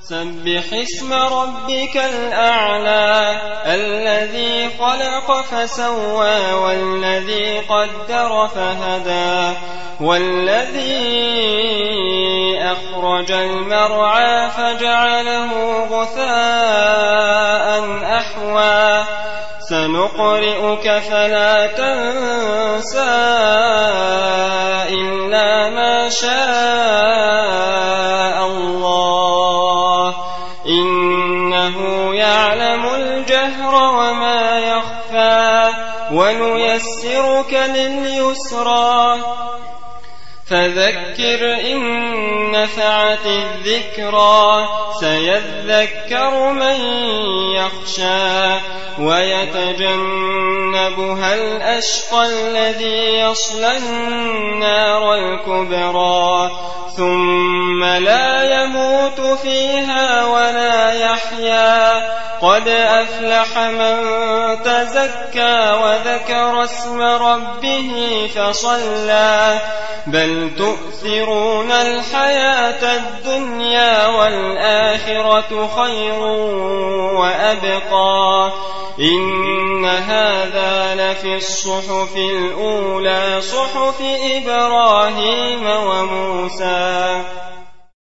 سبح اسم ربك الأعلى الذي خلق فسوى والذي قدر فهدى والذي أخرج المرعى فجعله غثاء أحوى سنقرئك فلا تنسى إلا ما شاء الله إنه يعلم الجهر وما يخفى ونيسرك لليسرى فذكر إن نفعت الذكرى سيذكر من يخشى ويتجنبها الأشقى الذي يصلى النار الكبرى ثم لا يموت فيها ولا يحيا قد أفلح من تزكى وذكر اسم ربه فصلى بل تؤثرون الحياة الدنيا والآخرة خير وأبقى إن هذا لفي الصحف الأولى صحف إبراهيم وموسى